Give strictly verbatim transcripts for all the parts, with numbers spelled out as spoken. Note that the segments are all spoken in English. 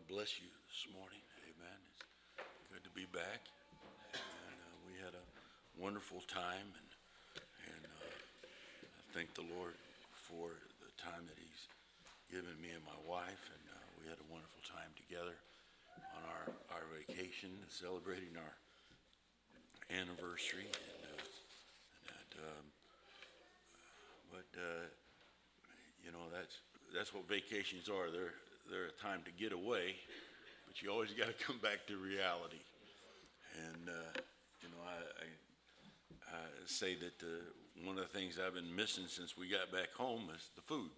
bless you this morning. Amen. It's good to be back. And uh, we had a wonderful time, and and uh, I thank the Lord for the time that He's given me and my wife, and uh, we had a wonderful time together on our, our vacation, celebrating our anniversary. And, uh, and um, but uh, you know that's that's what vacations are. They're they're a time to get away, but you always got to come back to reality. And uh, you know, I, I, I say that uh, one of the things I've been missing since we got back home is the food.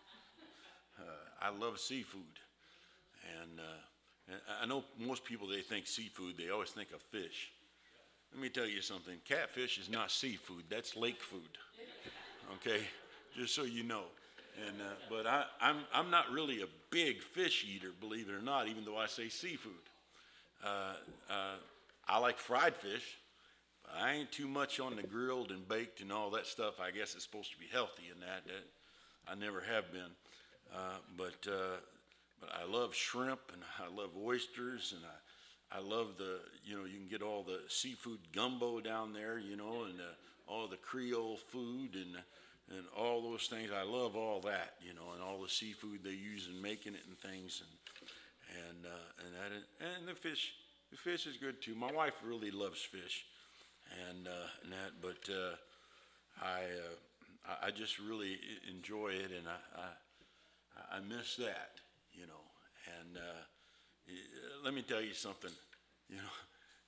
uh, I love seafood, and, uh, and I know most people, they think seafood, they always think of fish. Let me tell you something. Catfish is not seafood. That's lake food. Okay, just so you know. And uh, but I, I'm I'm not really a big fish eater, believe it or not, even though I say seafood. Uh, uh, I like fried fish, but I ain't too much on the grilled and baked and all that stuff. I guess it's supposed to be healthy in that. that I never have been. Uh, but uh, but I love shrimp and I love oysters, and I I love the, you know, you can get all the seafood gumbo down there, you know, and uh, all the Creole food and and all those things. I love all that, you know, and all the seafood they use in making it and things, and and uh, and that, and the fish. The fish is good too. My wife really loves fish, and, uh, and that. But uh, I uh, I just really enjoy it, and I I, I miss that, you know. And uh, let me tell you something, you know.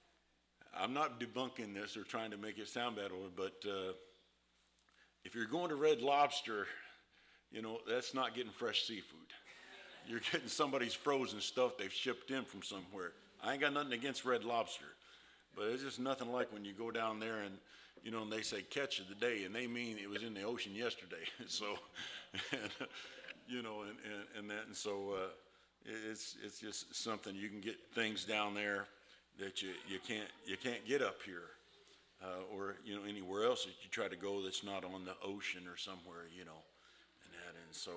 I'm not debunking this or trying to make it sound bad, but uh, if you're going to Red Lobster, you know, that's not getting fresh seafood. You're getting somebody's frozen stuff they've shipped in from somewhere. I ain't got nothing against Red Lobster, but it's just nothing like when you go down there and, you know, and they say catch of the day, and they mean it was in the ocean yesterday. So, and, you know, and, and, and that, and so uh, it's it's just something. You can get things down there that you, you can't you can't get up here, uh, or you know anywhere else that you try to go that's not on the ocean or somewhere, you know, and that, and so.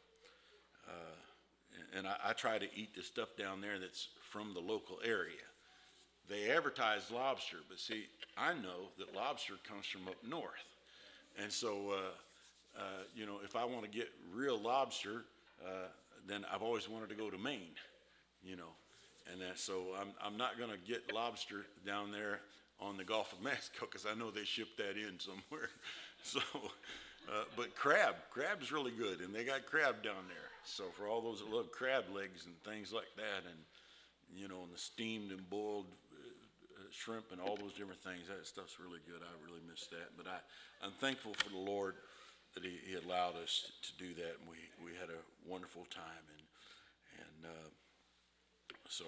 Uh, uh, And I, I try to eat the stuff down there that's from the local area. They advertise lobster, but see, I know that lobster comes from up north. And so, uh, uh, you know, if I want to get real lobster, uh, then I've always wanted to go to Maine, you know. And that, so I'm, I'm not going to get lobster down there on the Gulf of Mexico because I know they ship that in somewhere. So, uh, but crab, crab's really good, and they got crab down there. So for all those that love crab legs and things like that, and you know, and the steamed and boiled uh, shrimp and all those different things, that stuff's really good. I really miss that, but I, I'm thankful for the Lord that He, he allowed us to do that, and we, we had a wonderful time. And and uh, so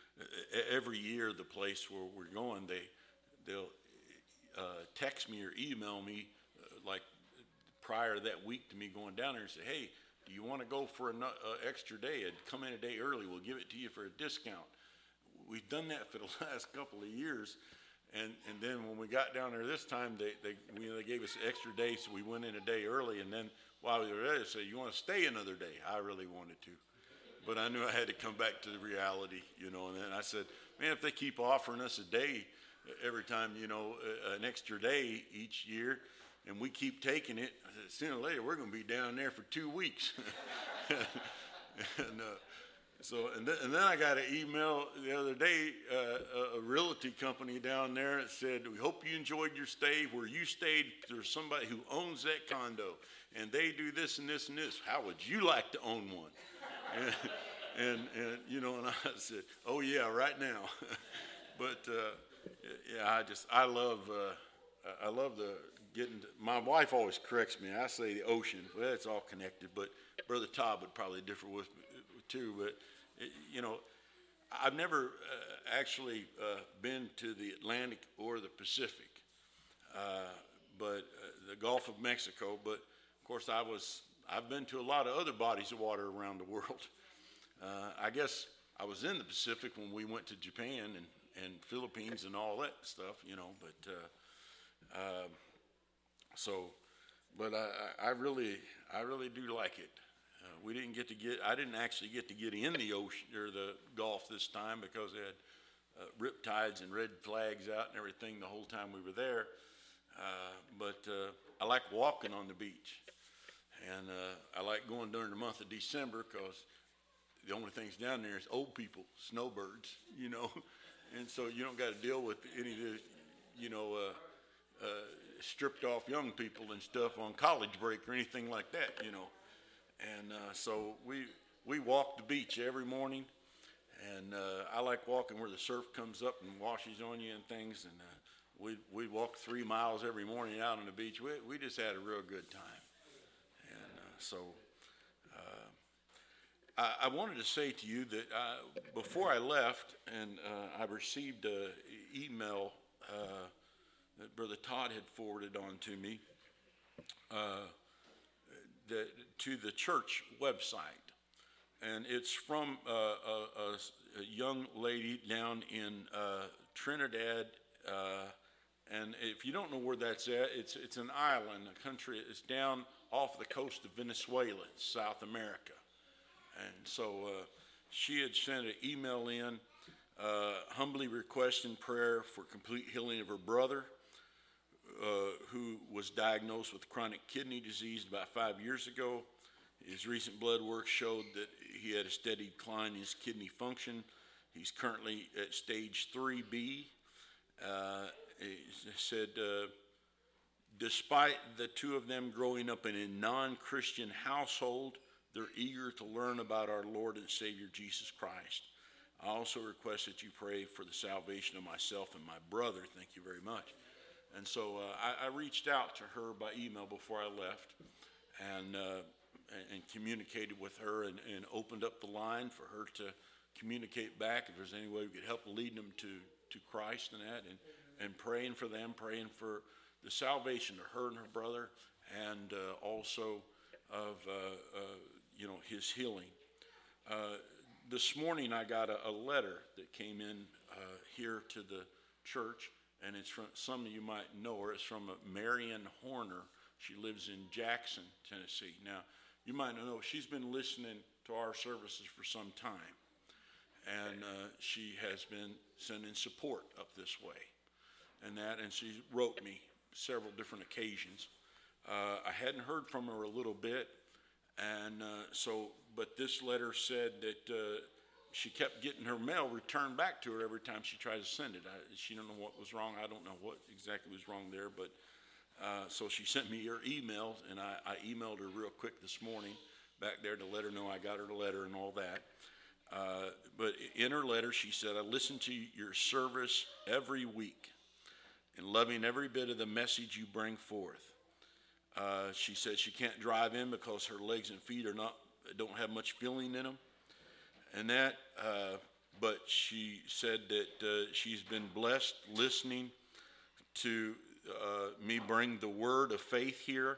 every year, the place where we're going, they they'll uh, text me or email me uh, like prior that week to me going down there and say, hey, do you want to go for an uh, extra day? I'd come in a day early. We'll give it to you for a discount. We've done that for the last couple of years. And and then when we got down there this time, they they, we, they gave us an extra day, so we went in a day early. And then while we were there, they said, you want to stay another day? I really wanted to. But I knew I had to come back to the reality, you know. And then I said, man, if they keep offering us a day every time, you know, an extra day each year, and we keep taking it, sooner or later we're going to be down there for two weeks. and uh, so, and, th- and then I got an email the other day, uh, a, a realty company down there that said, we hope you enjoyed your stay. Where you stayed, there's somebody who owns that condo, and they do this and this and this. How would you like to own one? and, and, and, you know, and I said, oh, yeah, right now. but, uh, yeah, I just, I love, uh, I love the, getting to, my wife always corrects me. I say the ocean. Well, it's all connected, but Brother Todd would probably differ with me too. But it, you know, I've never uh, actually uh, been to the Atlantic or the Pacific, uh, but uh, the Gulf of Mexico. But of course, I was I've been to a lot of other bodies of water around the world. Uh, I guess I was in the Pacific when we went to Japan and and Philippines and all that stuff, you know. But uh, uh, So, but I, I really, I really do like it. Uh, we didn't get to get, I didn't actually get to get in the ocean or the Gulf this time because they had uh, riptides and red flags out and everything the whole time we were there. Uh, but uh, I like walking on the beach. And uh, I like going during the month of December because the only things down there is old people, snowbirds, you know. And so you don't got to deal with any of the, you know, uh, uh, stripped off young people and stuff on college break or anything like that, you know. And uh, so we we walk the beach every morning. And uh, I like walking where the surf comes up and washes on you and things. And uh, we we walk three miles every morning out on the beach. We, we just had a real good time. And uh, so... I wanted to say to you that uh, before I left, and uh, I received an email uh, that Brother Todd had forwarded on to me uh, that, to the church website. And it's from uh, a, a young lady down in uh, Trinidad. Uh, and if you don't know where that's at, it's, it's an island, a country. It's down off the coast of Venezuela, South America. And so uh, she had sent an email in, uh, humbly requesting prayer for complete healing of her brother, uh, who was diagnosed with chronic kidney disease about five years ago. His recent blood work showed that he had a steady decline in his kidney function. He's currently at stage three B. Uh, he said, uh, despite the two of them growing up in a non-Christian household, they're eager to learn about our Lord and Savior, Jesus Christ. I also request that you pray for the salvation of myself and my brother. Thank you very much. And so uh, I, I reached out to her by email before I left and uh, and communicated with her and, and opened up the line for her to communicate back if there's any way we could help lead them to, to Christ and that, and, and praying for them, praying for the salvation of her and her brother, and uh, also of uh, uh, you know, his healing. Uh, this morning I got a, a letter that came in uh, here to the church, and it's from, some of you might know her. It's from Marion Horner. She lives in Jackson, Tennessee. Now, you might know she's been listening to our services for some time, and uh, she has been sending support up this way, and that, and she wrote me several different occasions. Uh, I hadn't heard from her a little bit. And uh, so, but this letter said that uh, she kept getting her mail returned back to her every time she tried to send it. I, she don't know what was wrong. I don't know what exactly was wrong there. But uh, so she sent me her email, and I, I emailed her real quick this morning back there to let her know I got her letter and all that. Uh, but in her letter, she said, I listen to your service every week and loving every bit of the message you bring forth. Uh, she said she can't drive in because her legs and feet are not, don't have much feeling in them. And that, uh, but she said that uh, she's been blessed listening to uh, me bring the word of faith here,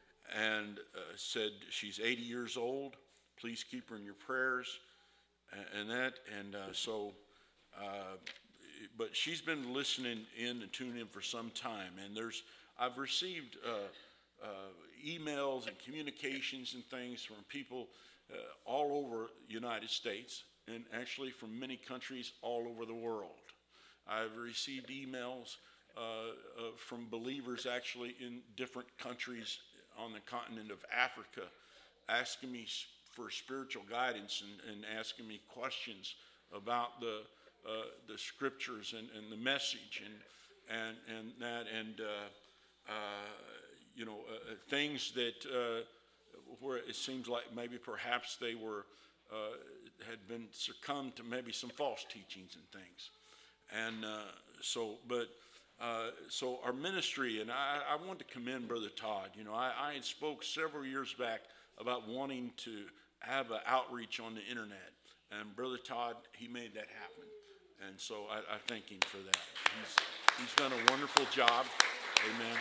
and uh, said she's eighty years old. Please keep her in your prayers, and, and that, and uh, so, uh, but she's been listening in and tuning in for some time, and there's, I've received uh, Uh, emails and communications and things from people uh, all over the United States, and actually from many countries all over the world. I've received emails uh, uh, from believers actually in different countries on the continent of Africa asking me for spiritual guidance and, and asking me questions about the uh, the scriptures and, and the message and and and that and uh, uh, you know, uh, things that uh, where it seems like maybe perhaps they were uh, had been succumbed to maybe some false teachings and things, and uh, so but uh, so our ministry, and I, I want to commend Brother Todd. You know, I, I had spoke several years back about wanting to have an outreach on the internet, and Brother Todd, he made that happen, and so I, I thank him for that. He's he's done a wonderful job. Amen.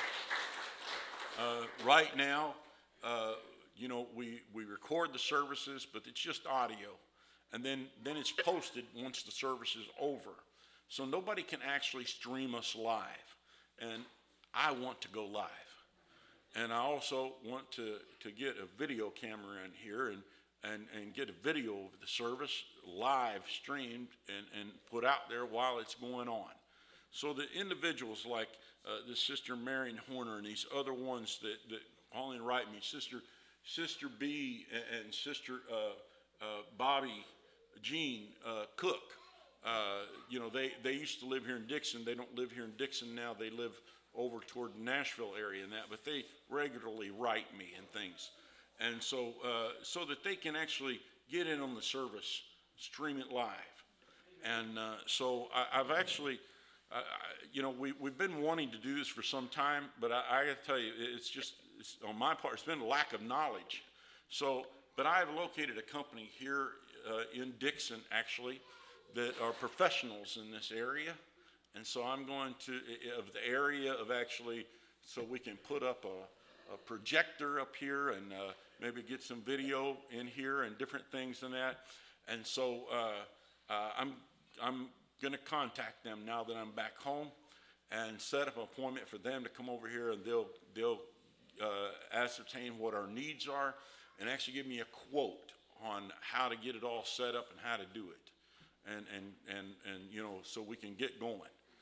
Uh, right now, uh, you know, we, we record the services, but it's just audio. And then, then it's posted once the service is over. So nobody can actually stream us live. And I want to go live. And I also want to, to get a video camera in here and, and, and get a video of the service live streamed and, and put out there while it's going on. So that individuals like uh, the Sister Marion Horner and these other ones that, that Pauline write me, Sister Sister B and, and Sister uh, uh, Bobby Jean uh, Cook, uh, you know, they, they used to live here in Dixon. They don't live here in Dixon now. They live over toward the Nashville area and that, but they regularly write me and things. And so, uh, so that they can actually get in on the service, stream it live. And uh, so I, I've actually, uh, I, you know, we, we've been wanting to do this for some time, but I, I got to tell you, it's just, it's, on my part, it's been a lack of knowledge. So, but I have located a company here uh, in Dixon, actually, that are professionals in this area. And so I'm going to, of the area of actually, so we can put up a, a projector up here and uh, maybe get some video in here and different things and that. And so uh, uh, I'm, I'm going to contact them now that I'm back home and set up an appointment for them to come over here, and they'll, they'll uh, ascertain what our needs are and actually give me a quote on how to get it all set up and how to do it. And, and, and, and you know, so we can get going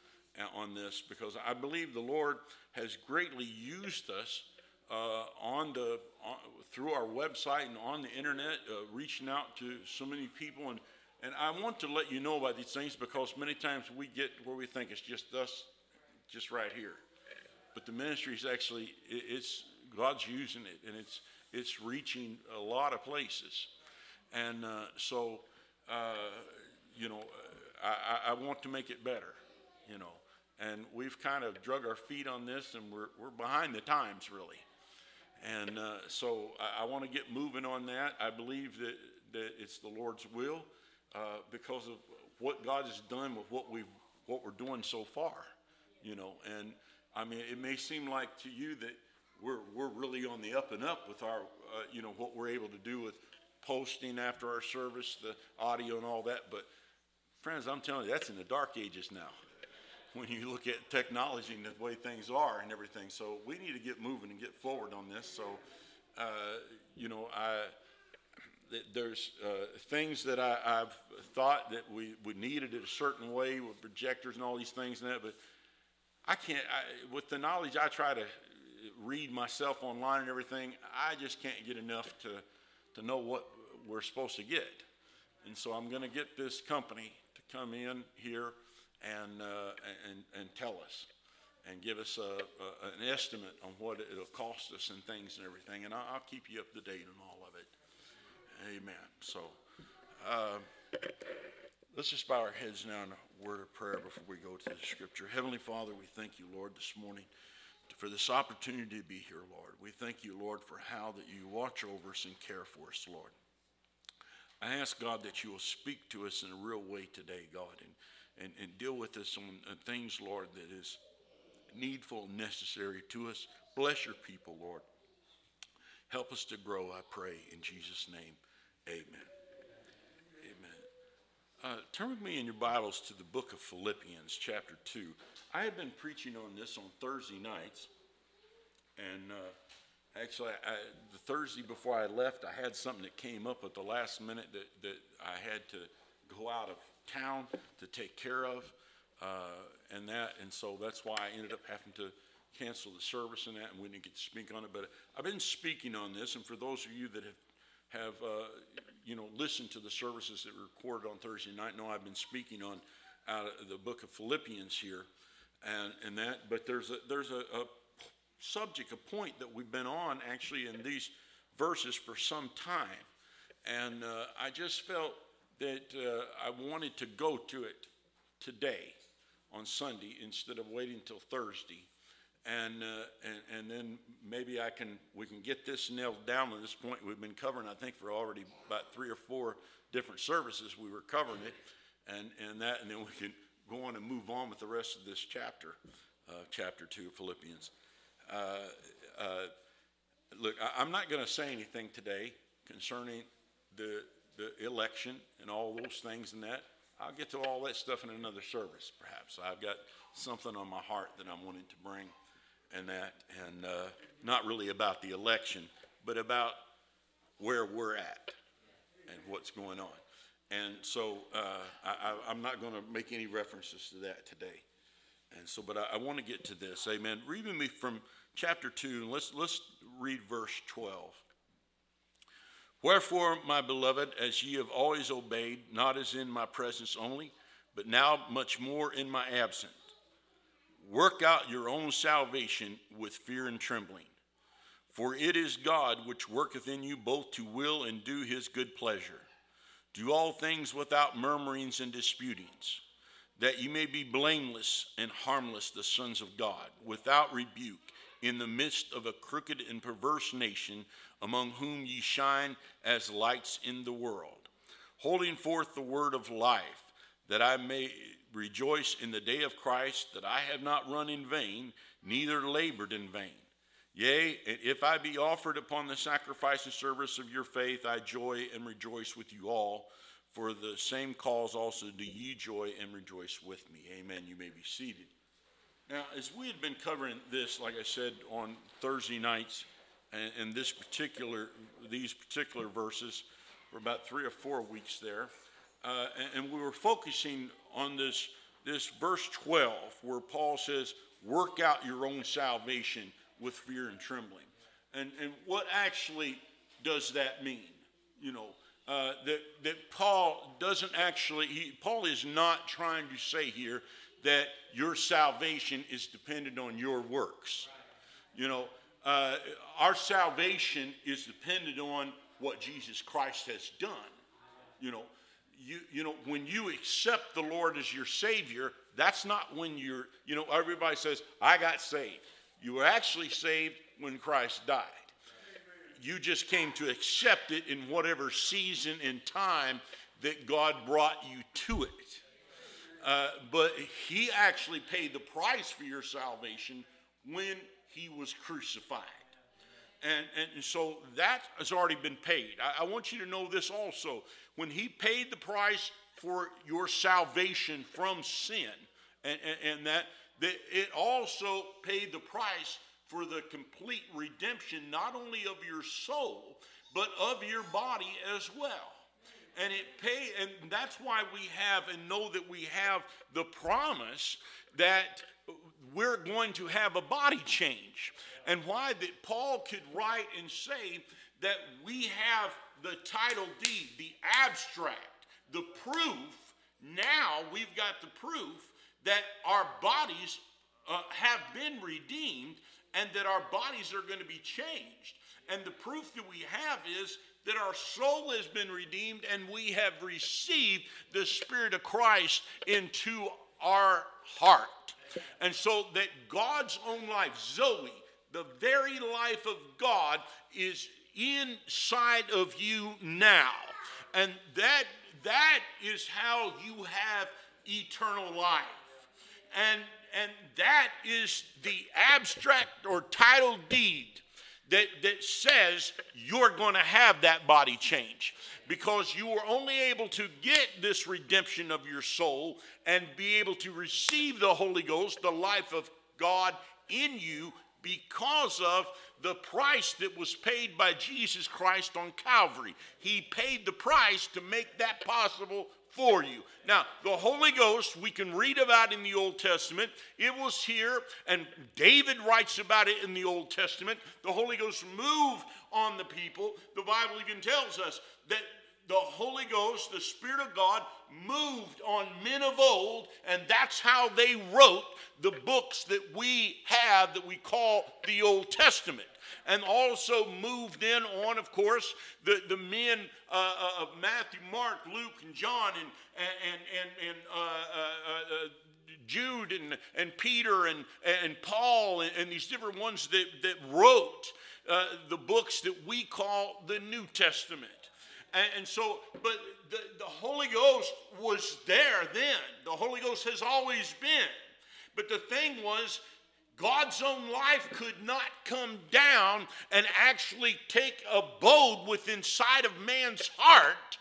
on this, because I believe the Lord has greatly used us uh, on the on, through our website and on the internet, uh, reaching out to so many people. And, and I want to let you know about these things, because many times we get where we think it's just us, just right here. But the ministry is actually, it, it's God's using it, and it's it's reaching a lot of places. And uh, so, uh, you know, I, I want to make it better, you know. And we've kind of drug our feet on this, and we're we're behind the times, really. And uh, so I, I want to get moving on that. I believe that, that it's the Lord's will uh, because of what God has done with what we've what we're doing so far, you know. And I mean, it may seem like to you that we're we're really on the up and up with our, uh, you know, what we're able to do with posting after our service, the audio and all that. But friends, I'm telling you, that's in the dark ages now, when you look at technology and the way things are and everything. So we need to get moving and get forward on this. So, uh, you know, I, th- there's uh, things that I, I've thought that we, we needed it a certain way with projectors and all these things and that, but I can't, I, with the knowledge I try to read myself online and everything, I just can't get enough to, to know what we're supposed to get. And so I'm going to get this company to come in here and uh, and and tell us and give us a, a, an estimate on what it'll cost us and things and everything, and I'll, I'll keep you up to date on all of it. Amen. So uh, let's just bow our heads now in a word of prayer before we go to the scripture. Heavenly Father, we thank you, Lord, this morning for this opportunity to be here, Lord. We thank you, Lord, for how that you watch over us and care for us, Lord. I ask, God, that you will speak to us in a real way today, God, and And, and deal with us on uh, things, Lord, that is needful and necessary to us. Bless your people, Lord. Help us to grow, I pray, in Jesus' name. Amen. Amen. Uh, turn with me in your Bibles to the book of Philippians, chapter two. I had been preaching on this on Thursday nights, and uh, actually, I, the Thursday before I left, I had something that came up at the last minute that, that I had to go out of town to take care of, uh, and that, and so that's why I ended up having to cancel the service and that, and we didn't get to speak on it. But I've been speaking on this, and for those of you that have, have uh, you know, listened to the services that were recorded on Thursday night, know I've been speaking on out of the book of Philippians here, and and that. But there's a there's a, a subject, a point that we've been on actually in these verses for some time, and uh, I just felt that uh, I wanted to go to it today on Sunday instead of waiting until Thursday. And, uh, and and then maybe I can we can get this nailed down at this point. We've been covering, I think, for already about three or four different services we were covering it, and, and that, and then we can go on and move on with the rest of this chapter, uh, chapter two of Philippians. Uh, uh, look, I, I'm not going to say anything today concerning the the election and all those things and that. I'll get to all that stuff in another service, perhaps. I've got something on my heart that I'm wanting to bring and that, and uh, not really about the election, but about where we're at and what's going on. And so uh, I, I, I'm not going to make any references to that today. And so, but I, I want to get to this. Amen. Read with me from chapter two, and let's let's read verse twelve. Wherefore, my beloved, as ye have always obeyed, not as in my presence only, but now much more in my absence, work out your own salvation with fear and trembling. For it is God which worketh in you both to will and do his good pleasure. Do all things without murmurings and disputings, that ye may be blameless and harmless, the sons of God, without rebuke, in the midst of a crooked and perverse nation, among whom ye shine as lights in the world, holding forth the word of life, that I may rejoice in the day of Christ, that I have not run in vain, neither labored in vain. Yea, and if I be offered upon the sacrifice and service of your faith, I joy and rejoice with you all. For the same cause also do ye joy and rejoice with me. Amen. You may be seated. Now, as we had been covering this, like I said, on Thursday nights, and, and this particular, these particular verses for about three or four weeks there, uh, and, and we were focusing on this, this verse twelve, where Paul says, work out your own salvation with fear and trembling. And, and what actually does that mean? You know, uh, that, that Paul doesn't actually, he, Paul is not trying to say here that your salvation is dependent on your works. You know, uh, our salvation is dependent on what Jesus Christ has done. You know, you, you know, when you accept the Lord as your Savior, that's not when you're, you know, everybody says, I got saved. You were actually saved when Christ died. You just came to accept it in whatever season and time that God brought you to it. Uh, but he actually paid the price for your salvation when he was crucified. And, and so that has already been paid. I, I want you to know this also. When he paid the price for your salvation from sin, and, and, and that, that it also paid the price for the complete redemption, not only of your soul, but of your body as well. And it pay, and that's why we have and know that we have the promise that we're going to have a body change. And why that Paul could write and say that we have the title deed, the abstract, the proof. Now we've got the proof that our bodies uh, have been redeemed and that our bodies are going to be changed. And the proof that we have is that our soul has been redeemed and we have received the Spirit of Christ into our heart. And so that God's own life, Zoe, the very life of God, is inside of you now. And that that is how you have eternal life. And, and that is the abstract or title deed that, that says you're going to have that body change. Because you were only able to get this redemption of your soul and be able to receive the Holy Ghost, the life of God in you, because of the price that was paid by Jesus Christ on Calvary. He paid the price to make that possible for you. Now, the Holy Ghost, we can read about in the Old Testament. It was here, and David writes about it in the Old Testament. The Holy Ghost moved on the people. The Bible even tells us that the Holy Ghost, the Spirit of God, moved on men of old, and that's how they wrote the books that we have that we call the Old Testament. And also moved in on, of course, the, the men uh, of Matthew, Mark, Luke, and John, and, and, and, and uh, uh, uh, Jude, and, and Peter, and, and Paul, and, and these different ones that, that wrote uh, the books that we call the New Testament. And, and so, but the, the Holy Ghost was there then. The Holy Ghost has always been. But the thing was, God's own life could not come down and actually take abode within inside of man's heart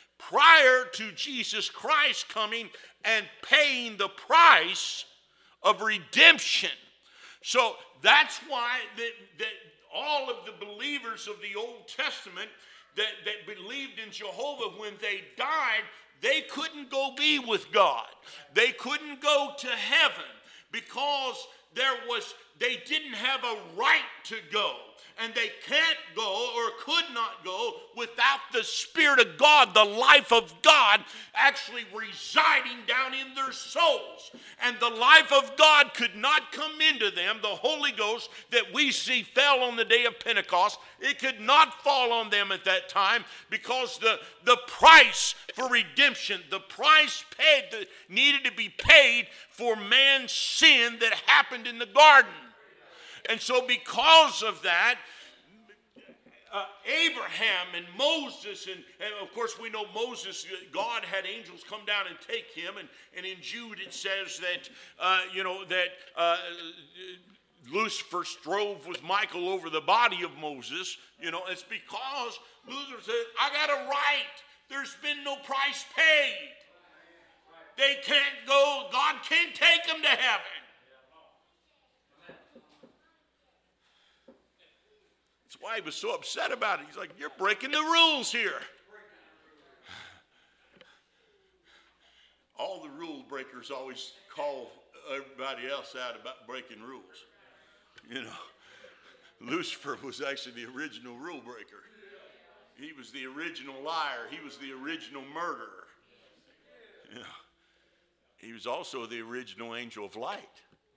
prior to Jesus Christ coming and paying the price of redemption. So that's why that, that all of the believers of the Old Testament that, that believed in Jehovah, when they died, they couldn't go be with God. They couldn't go to heaven because there was, they didn't have a right to go. And they can't go or could not go without the Spirit of God, the life of God, actually residing down in their souls. And the life of God could not come into them. The Holy Ghost that we see fell on the day of Pentecost. It could not fall on them at that time because the, the price for redemption, the price paid that needed to be paid for man's sin that happened in the garden. And so because of that, uh, Abraham and Moses, and, and of course we know Moses, God had angels come down and take him. And, and in Jude it says that, uh, you know, that uh, Lucifer strove with Michael over the body of Moses. You know, it's because Lucifer said, I got a right. There's been no price paid. They can't go. God can't take them to heaven. That's why he was so upset about it. He's like, you're breaking the rules here. All the rule breakers always call everybody else out about breaking rules. You know, Lucifer was actually the original rule breaker. He was the original liar. He was the original murderer. You know, he was also the original angel of light.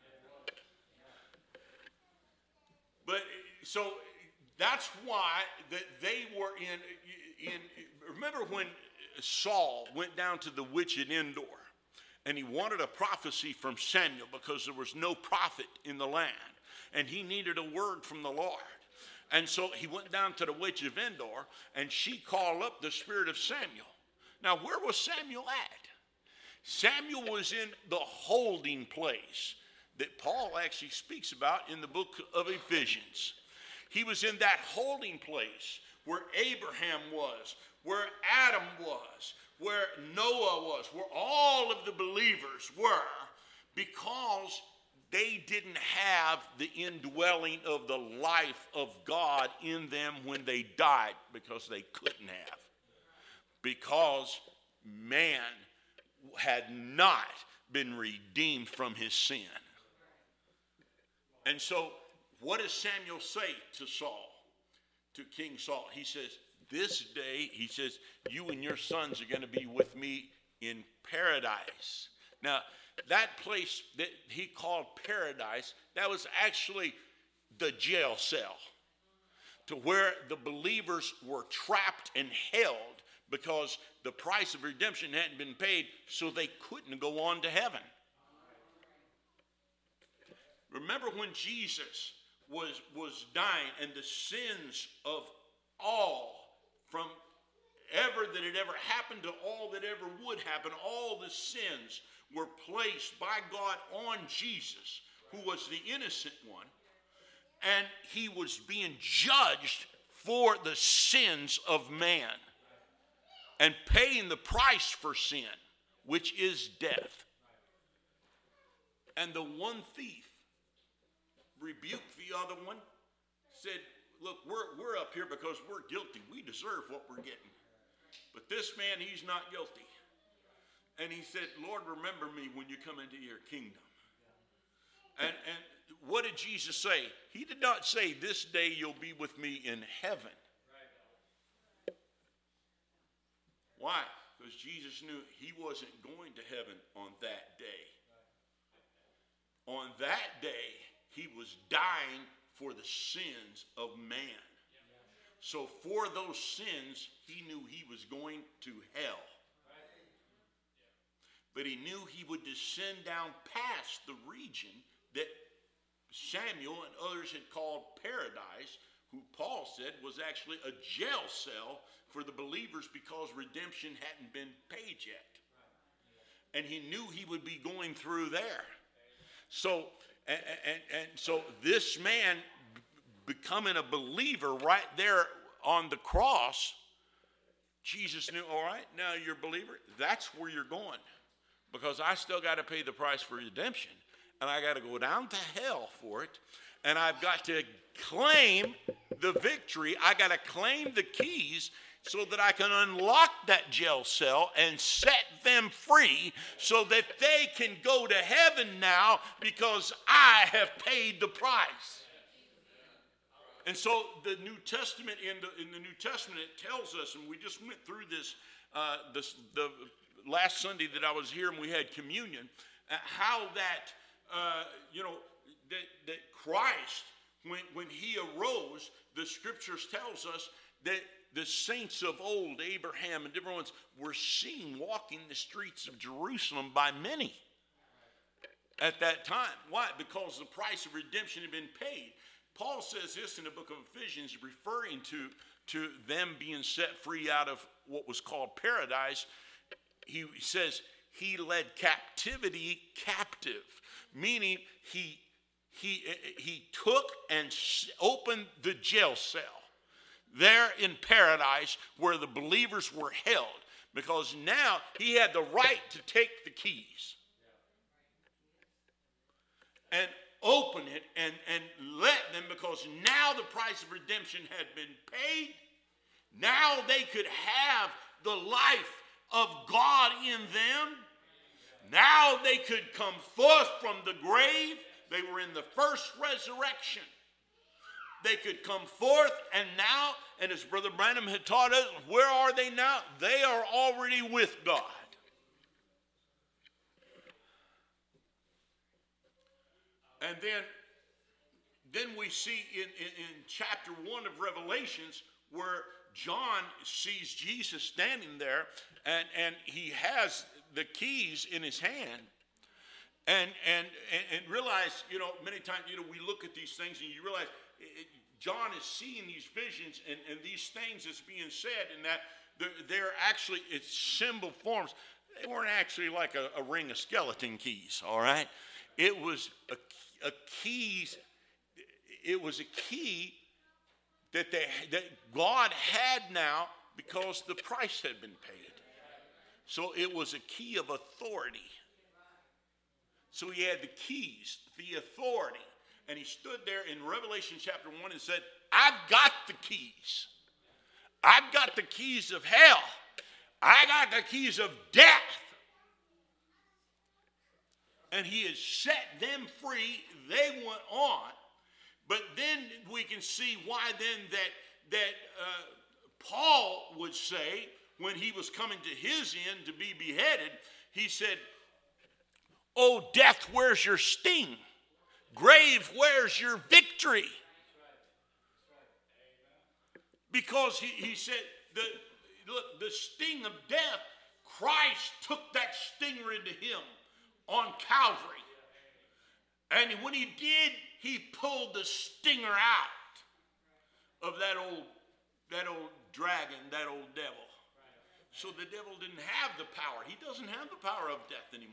But so that's why that they were in, in, remember when Saul went down to the witch at Endor and he wanted a prophecy from Samuel because there was no prophet in the land and he needed a word from the Lord. And so he went down to the witch of Endor and she called up the spirit of Samuel. Now where was Samuel at? Samuel was in the holding place that Paul actually speaks about in the book of Ephesians. He was in that holding place where Abraham was, where Adam was, where Noah was, where all of the believers were, because they didn't have the indwelling of the life of God in them when they died, because they couldn't have, because man had not been redeemed from his sin. And so what does Samuel say to Saul, to King Saul? He says, this day, he says, you and your sons are going to be with me in paradise. Now, that place that he called paradise, that was actually the jail cell, to where the believers were trapped and held because the price of redemption hadn't been paid, so they couldn't go on to heaven. Remember when Jesus was, was dying and the sins of all, from ever that had ever happened to all that ever would happen, all the sins were placed by God on Jesus, who was the innocent one, and he was being judged for the sins of man and paying the price for sin, which is death. And the one thief rebuked the other one, said, look, we're, we're up here because we're guilty. We deserve what we're getting. But this man, he's not guilty. And he said, Lord, remember me when you come into your kingdom. And, and what did Jesus say? He did not say, this day you'll be with me in heaven. Why? Because Jesus knew he wasn't going to heaven on that day. On that day, he was dying for the sins of man. So for those sins, he knew he was going to hell. But he knew he would descend down past the region that Samuel and others had called paradise, who Paul said was actually a jail cell for the believers because redemption hadn't been paid yet. And he knew he would be going through there. So, and, and, and so this man becoming a believer right there on the cross, Jesus knew, all right, now you're a believer. That's where you're going, because I still got to pay the price for redemption. and I got to go down to hell for it, and I've got to claim the victory. I got to claim the keys so that I can unlock that jail cell and set them free so that they can go to heaven now because I have paid the price. And so the New Testament, in the, in the New Testament, it tells us, and we just went through this, uh, this the last Sunday that I was here and we had communion, uh, how that, uh, you know, that, that Christ, when, when he arose, the scriptures tells us that the saints of old, Abraham and different ones, were seen walking the streets of Jerusalem by many at that time. Why? Because the price of redemption had been paid. Paul says this in the book of Ephesians, referring to, to them being set free out of what was called paradise. He says he led captivity captive, meaning he, he, he took and opened the jail cell there in paradise where the believers were held, because now he had the right to take the keys and open it and, and let them, because now the price of redemption had been paid. Now they could have the life of God in them. Now they could come forth from the grave. They were in the first resurrection. They could come forth, and now, and as Brother Branham had taught us, where are they now? They are already with God. And then, then we see in, in, in chapter one of Revelations where John sees Jesus standing there, and, and he has the keys in his hand. And, and, and, and realize, you know, many times, you know, we look at these things and you realize it, John is seeing these visions and, and these things that's being said, and that they're, they're actually, it's symbol forms. They weren't actually like a, a ring of skeleton keys, all right? It was a, a keys, it was a key that, they, that God had now because the price had been paid. So it was a key of authority. So he had the keys, the authority. And he stood there in Revelation chapter one and said, I've got the keys. I've got the keys of hell. I got the keys of death. And he has set them free. They went on. But then we can see why then that, that uh, Paul would say, when he was coming to his end to be beheaded, he said, oh, death, where's your sting? Grave, where's your victory? Because he, he said, the, look, the sting of death, Christ took that stinger into him on Calvary. And when he did, he pulled the stinger out of that old, that old dragon, that old devil. So the devil didn't have the power. He doesn't have the power of death anymore.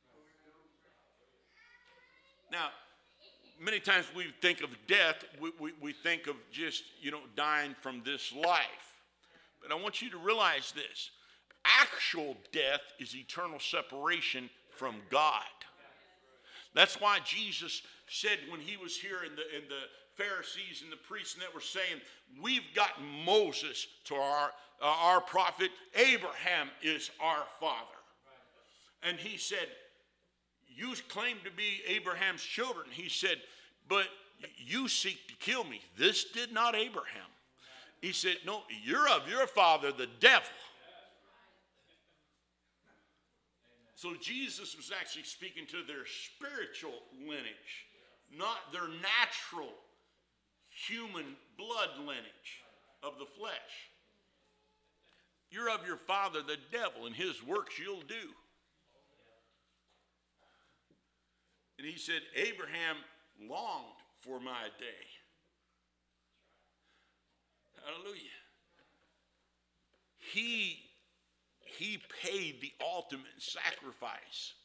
Now, many times we think of death, we, we, we think of just, you know, dying from this life. But I want you to realize this. Actual death is eternal separation from God. That's why Jesus said when he was here and the, and the Pharisees and the priests and that were saying, we've got Moses to our, uh, our prophet. Abraham is our father. And he said, you claim to be Abraham's children. He said, but you seek to kill me. This did not Abraham. He said, no, you're of your father, the devil. So Jesus was actually speaking to their spiritual lineage, not their natural human blood lineage of the flesh. You're of your father, the devil, and his works you'll do. And he said, Abraham longed for my day. Hallelujah. He, he paid the ultimate sacrifice.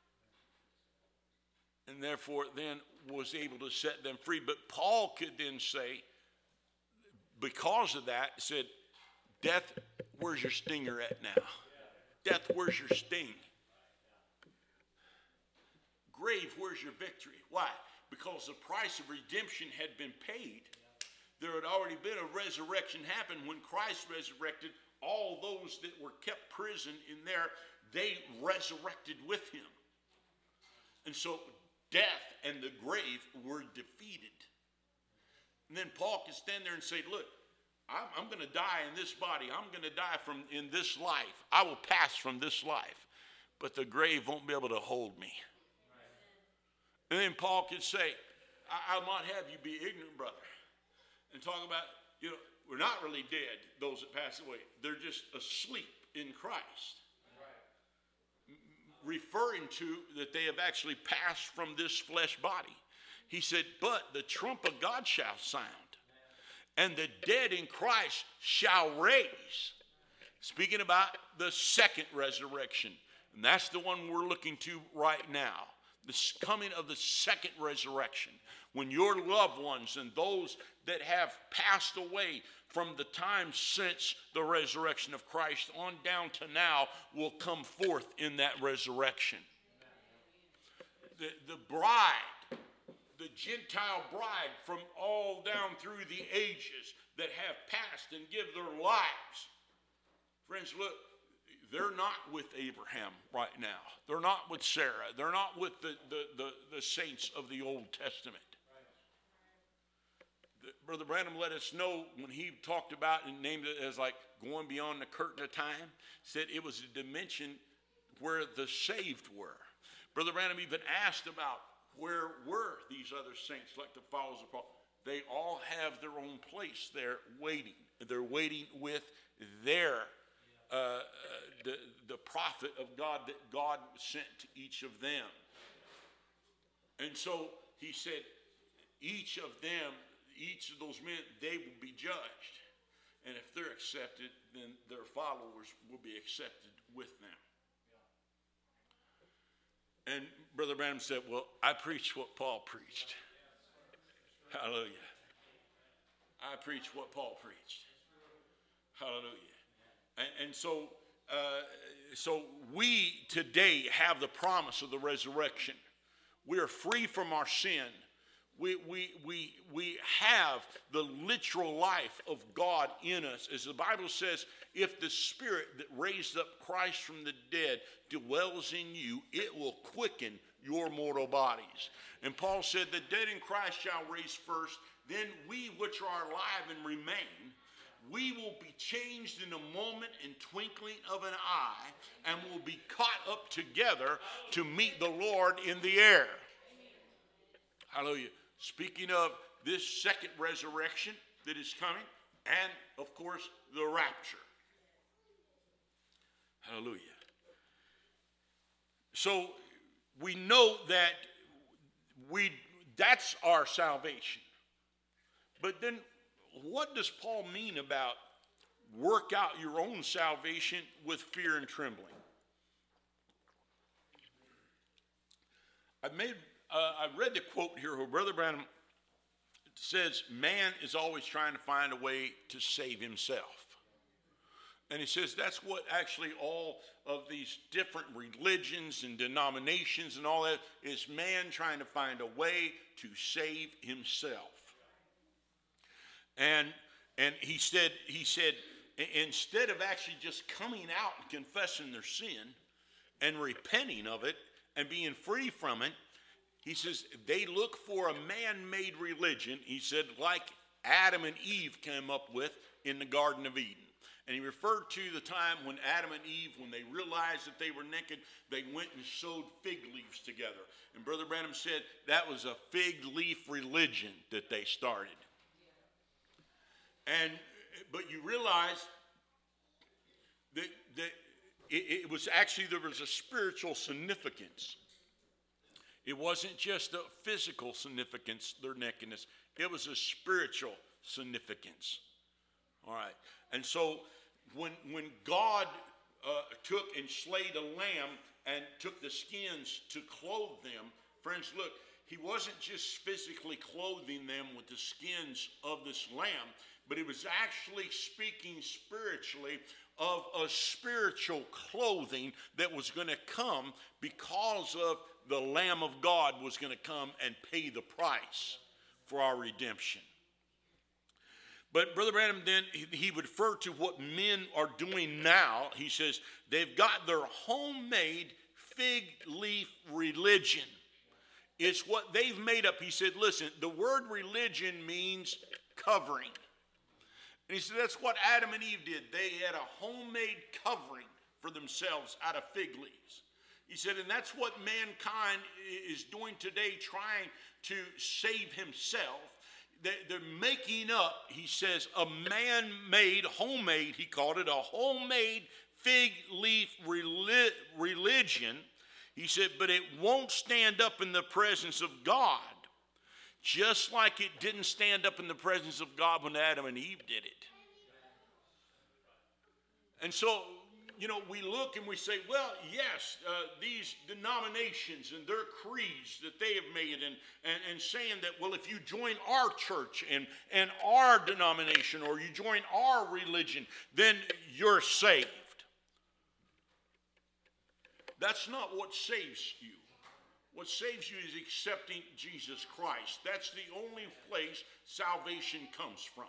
And therefore then was able to set them free. But Paul could then say, because of that, said, death, where's your stinger at now? Death, where's your sting? grave, where's your victory? Why? Because the price of redemption had been paid. There had already been a resurrection happen. When Christ resurrected, all those that were kept prison in there, they resurrected with him. And so death and the grave were defeated. And then Paul can stand there and say, look, I'm, I'm going to die in this body. I'm going to die from in this life. I will pass from this life. But the grave won't be able to hold me. And then Paul could say, I, I'll not have you be ignorant, brother. And talk about, you know, we're not really dead, those that pass away. They're just asleep in Christ. Right. Referring to that they have actually passed from this flesh body. He said, but the trump of God shall sound, and the dead in Christ shall raise. Speaking about the second resurrection. And that's the one we're looking to right now. The coming of the second resurrection. When your loved ones and those that have passed away from the time since the resurrection of Christ on down to now will come forth in that resurrection. The, the bride, the Gentile bride from all down through the ages that have passed and give their lives. Friends, look, they're not with Abraham right now. They're not with Sarah. They're not with the, the, the, the saints of the Old Testament. The, Brother Branham let us know when he talked about and named it as like going beyond the curtain of time, said it was a dimension where the saved were. Brother Branham even asked about where were these other saints like the followers of Paul. They all have their own place there waiting. They're waiting with their Uh, the, the prophet of God that God sent to each of them. And so he said, each of them, each of those men, they will be judged. And if they're accepted, then their followers will be accepted with them. And Brother Branham said, well, I preach what Paul preached. Hallelujah. I preach what Paul preached. Hallelujah. And, and so, uh, so we today have the promise of the resurrection. We are free from our sin. We, we, we, we have the literal life of God in us. As the Bible says, if the Spirit that raised up Christ from the dead dwells in you, it will quicken your mortal bodies. And Paul said, the dead in Christ shall raise first, then we which are alive and remain, we will be changed in a moment and twinkling of an eye, and will be caught up together to meet the Lord in the air. Hallelujah. Speaking of this second resurrection that is coming, and of course the rapture. Hallelujah. So we know that we that's our salvation. But then what does Paul mean about work out your own salvation with fear and trembling? I made uh, I read the quote here where Brother Branham says man is always trying to find a way to save himself. And he says that's what actually all of these different religions and denominations and all that is, man trying to find a way to save himself. And and he said he said instead of actually just coming out and confessing their sin and repenting of it and being free from it, he says they look for a man-made religion, he said, like Adam and Eve came up with in the Garden of Eden. And he referred to the time when Adam and Eve, when they realized that they were naked, they went and sewed fig leaves together. And Brother Branham said that was a fig leaf religion that they started. And but you realize that that it, it was actually, there was a spiritual significance. It wasn't just a physical significance, their nakedness. It was a spiritual significance. All right. And so when when God uh, took and slayed a lamb and took the skins to clothe them, friends, look, he wasn't just physically clothing them with the skins of this lamb, but he was actually speaking spiritually of a spiritual clothing that was going to come because of the Lamb of God was going to come and pay the price for our redemption. But Brother Branham then, he would refer to what men are doing now. He says they've got their homemade fig leaf religion. It's what they've made up. He said, listen, the word religion means covering. And he said that's what Adam and Eve did. They had a homemade covering for themselves out of fig leaves. He said, and that's what mankind is doing today, trying to save himself. They're making up, he says, a man-made, homemade, he called it, a homemade fig leaf religion. He said, but it won't stand up in the presence of God, just like it didn't stand up in the presence of God when Adam and Eve did it. And so, you know, we look and we say, well, yes, uh, these denominations and their creeds that they have made, and, and, and saying that, well, if you join our church and, and our denomination, or you join our religion, then you're saved. That's not what saves you. What saves you is accepting Jesus Christ. That's the only place salvation comes from.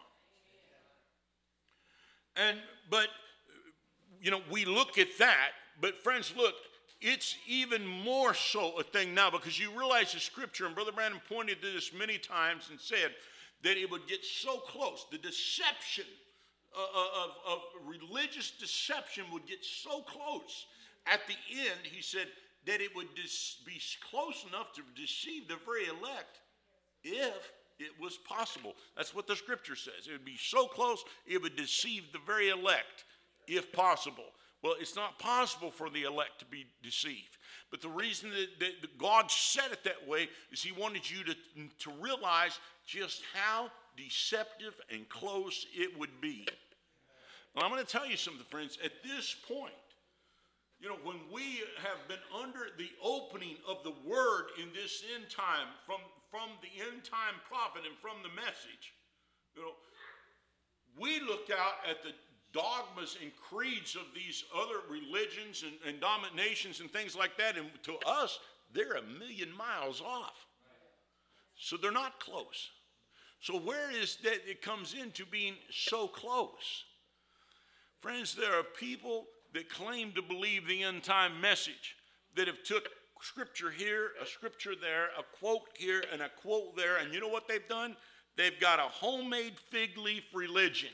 And, but, you know, we look at that, but friends, look, it's even more so a thing now, because you realize the scripture, and Brother Branham pointed to this many times and said that it would get so close. The deception of, of, of religious deception would get so close. At the end, he said that it would dis- be close enough to deceive the very elect if it was possible. That's what the scripture says. It would be so close, it would deceive the very elect if possible. Well, it's not possible for the elect to be deceived. But the reason that, that God said it that way is he wanted you to, to realize just how deceptive and close it would be. Well, I'm going to tell you something, friends. At this point, you know, when we have been under the opening of the word in this end time, from, from the end time prophet and from the message, you know, we look out at the dogmas and creeds of these other religions and, and dominations and things like that, and to us, they're a million miles off. So they're not close. So where is that it comes into being so close? Friends, there are people that claim to believe the end time message, that have took scripture here, a scripture there, a quote here, and a quote there, and you know what they've done? They've got a homemade fig leaf religion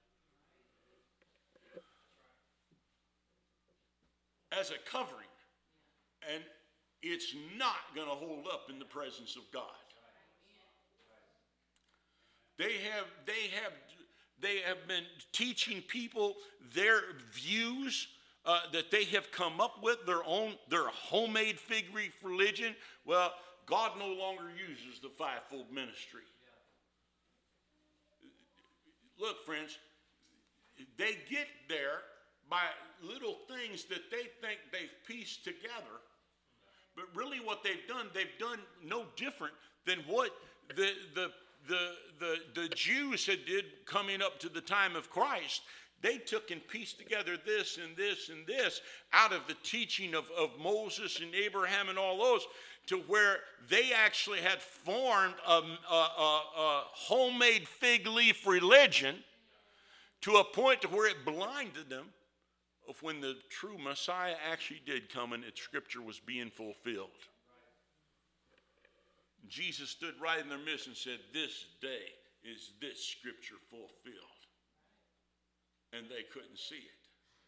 as a covering, and it's not going to hold up in the presence of God. They have, they have, they have been teaching people their views uh, that they have come up with, their own, their homemade fig leaf religion. Well, God no longer uses the fivefold ministry. Look, friends, they get there by little things that they think they've pieced together. But really what they've done, they've done no different than what the, the, the, the, the Jews had did coming up to the time of Christ. They took and pieced together this and this and this out of the teaching of, of Moses and Abraham and all those, to where they actually had formed a, a, a, a homemade fig leaf religion to a point to where it blinded them of when the true Messiah actually did come and its scripture was being fulfilled. Jesus stood right in their midst and said, "This day is this scripture fulfilled." And they couldn't see it.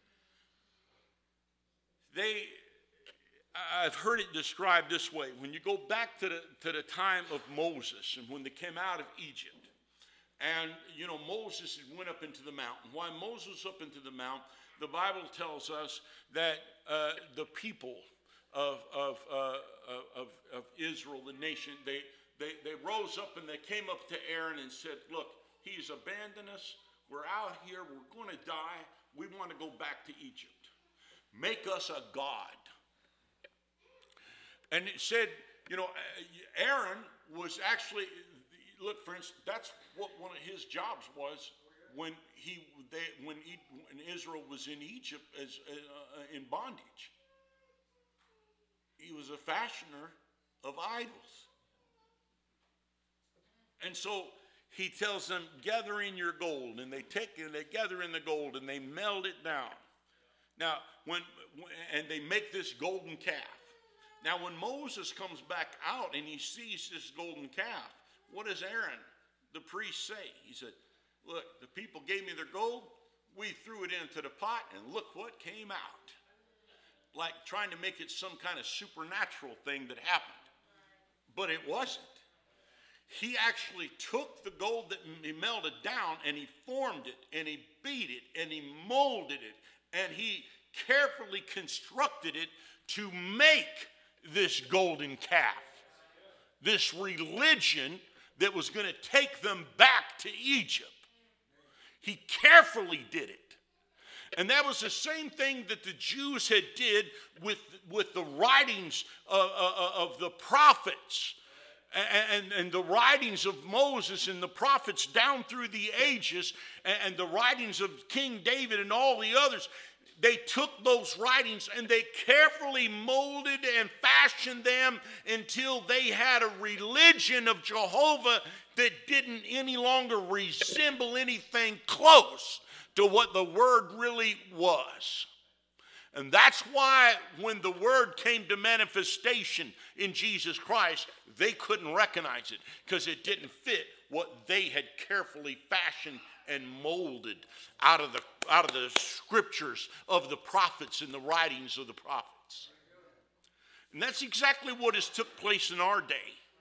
They, I've heard it described this way. When you go back to the, to the time of Moses and when they came out of Egypt, and, you know, Moses went up into the mountain. While Moses was up into the mountain, the Bible tells us that uh, the people of, of, uh, of, of Israel, the nation, they, they, they rose up and they came up to Aaron and said, "Look, he's abandoned us. We're out here. We're going to die. We want to go back to Egypt. Make us a god." And it said, you know, Aaron was actually, look, friends, that's what one of his jobs was when he they, when, he, when Israel was in Egypt as uh, in bondage. He was a fashioner of idols. And so he tells them, gather in your gold. And they take and they gather in the gold and they melt it down. Now, when and they make this golden calf. Now, when Moses comes back out and he sees this golden calf, what does Aaron, the priest, say? He said, look, the people gave me their gold. We threw it into the pot, and look what came out. Like trying to make it some kind of supernatural thing that happened. But it wasn't. He actually took the gold that he melted down, and he formed it, and he beat it, and he molded it, and he carefully constructed it to make this golden calf, this religion that was going to take them back to Egypt. He carefully did it. And that was the same thing that the Jews had did with, with the writings of, of, of the prophets and, and, and the writings of Moses and the prophets down through the ages, and, and the writings of King David and all the others. They took those writings and they carefully molded and fashioned them until they had a religion of Jehovah that didn't any longer resemble anything close to what the word really was. And that's why when the word came to manifestation in Jesus Christ, they couldn't recognize it because it didn't fit what they had carefully fashioned and molded out of the out of the scriptures of the prophets and the writings of the prophets. And that's exactly what has took place in our day.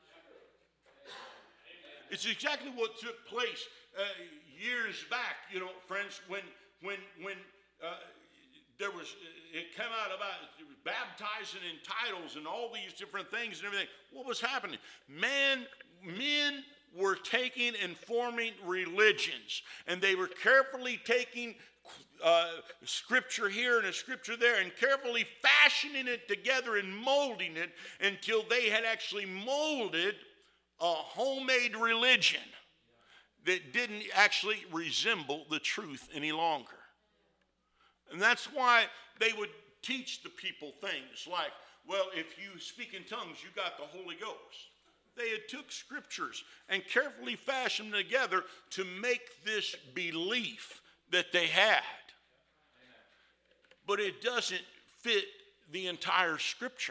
It's exactly what took place uh, years back, you know, friends, when when when uh, there was it came out about baptizing in titles and all these different things and everything. What was happening? Man, men were taking and forming religions, and they were carefully taking uh, scripture here and a scripture there and carefully fashioning it together and molding it until they had actually molded a homemade religion that didn't actually resemble the truth any longer. And that's why they would teach the people things like, well, if you speak in tongues, you got the Holy Ghost. They had took scriptures and carefully fashioned them together to make this belief that they had. But it doesn't fit the entire scripture.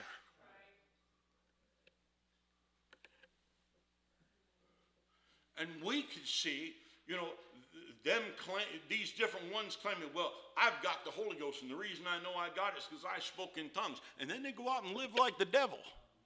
And we could see, you know, them claim, these different ones claiming, well, I've got the Holy Ghost, and the reason I know I got it is because I spoke in tongues. And then they go out and live like the devil.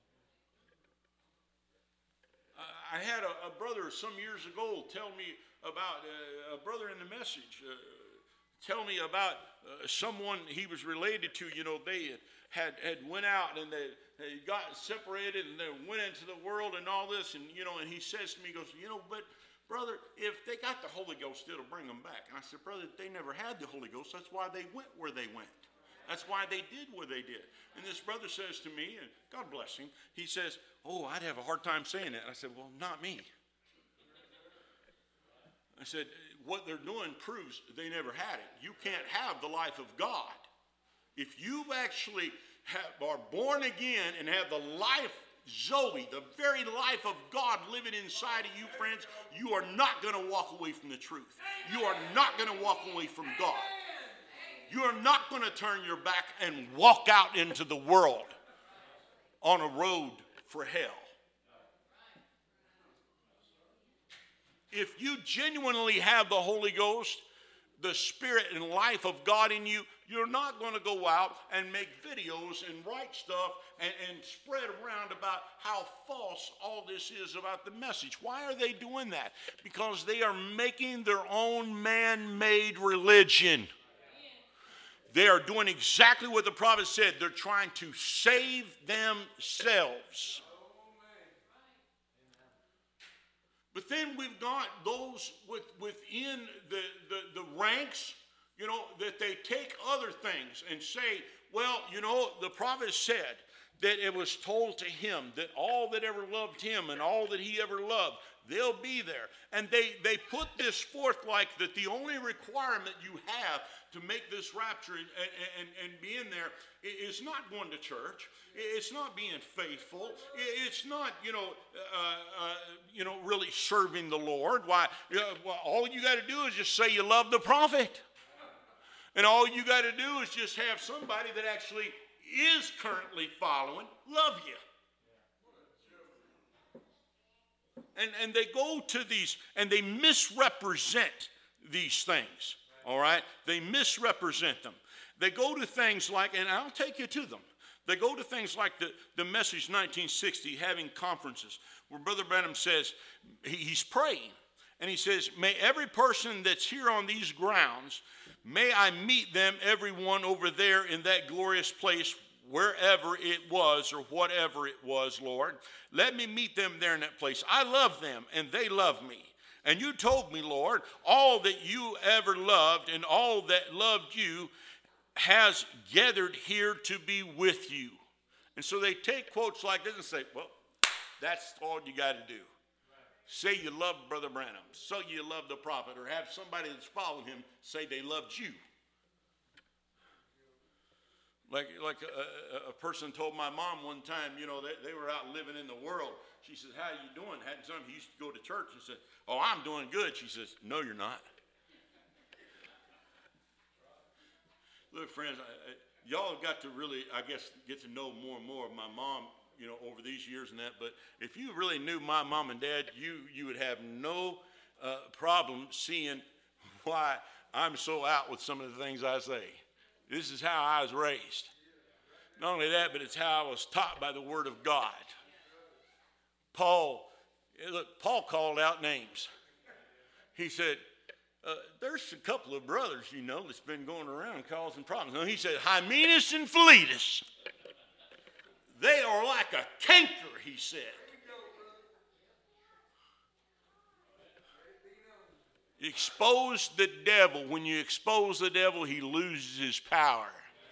I had a, a brother some years ago tell me about, uh, a brother in the message, uh, tell me about uh, someone he was related to. You know, they had, had went out and they, they got separated and they went into the world and all this. And, you know, and he says to me, he goes, you know, but brother, if they got the Holy Ghost, it'll bring them back. And I said, brother, they never had the Holy Ghost. That's why they went where they went. That's why they did what they did. And this brother says to me, and God bless him, he says, oh, I'd have a hard time saying that. I said, well, not me. I said, what they're doing proves they never had it. You can't have the life of God. If you've actually have, are born again and have the life, Zoe, the very life of God living inside of you, friends, you are not going to walk away from the truth. You are not going to walk away from God. You are not going to turn your back and walk out into the world on a road for hell. If you genuinely have the Holy Ghost, the Spirit and life of God in you, you're not going to go out and make videos and write stuff and, and spread around about how false all this is about the message. Why are they doing that? Because they are making their own man-made religion. They are doing exactly what the prophet said. They're trying to save themselves. But then we've got those with, within the, the, the ranks, you know, that they take other things and say, well, you know, the prophet said that it was told to him that all that ever loved him and all that he ever loved, they'll be there. And they, they put this forth like that the only requirement you have to make this rapture and, and, and be in there is not going to church. It's not being faithful. It's not, you know, uh, uh, you know, really serving the Lord. Why? Uh, well, all you got to do is just say you love the prophet. And all you got to do is just have somebody that actually is currently following love you. And, and they go to these and they misrepresent these things, all right? They misrepresent them. They go to things like, and I'll take you to them. They go to things like the, the Message nineteen sixty, having conferences, where Brother Branham says, he, he's praying, and he says, may every person that's here on these grounds, may I meet them, everyone over there in that glorious place, wherever it was or whatever it was, Lord. Let me meet them there in that place. I love them and they love me. And you told me, Lord, all that you ever loved and all that loved you has gathered here to be with you. And so they take quotes like this and say, well, that's all you got to do. Say you love Brother Branham. So you love the prophet. Or have somebody that's following him say they loved you. Like, like a, a person told my mom one time, you know, they, they were out living in the world. She says, how you doing? Hadn't some he used to go to church and said, oh, I'm doing good. She says, no, you're not. Look, friends, I, I, y'all have got to really, I guess, get to know more and more of my mom, you know, over these years and that. But if you really knew my mom and dad, you, you would have no uh, problem seeing why I'm so out with some of the things I say. This is how I was raised. Not only that, but it's how I was taught by the Word of God. Paul, look, Paul called out names. He said, uh, there's a couple of brothers, you know, that's been going around causing problems. No, he said, Hymenaeus and Philetus. They are like a canker, he said. Expose the devil. When you expose the devil, he loses his power.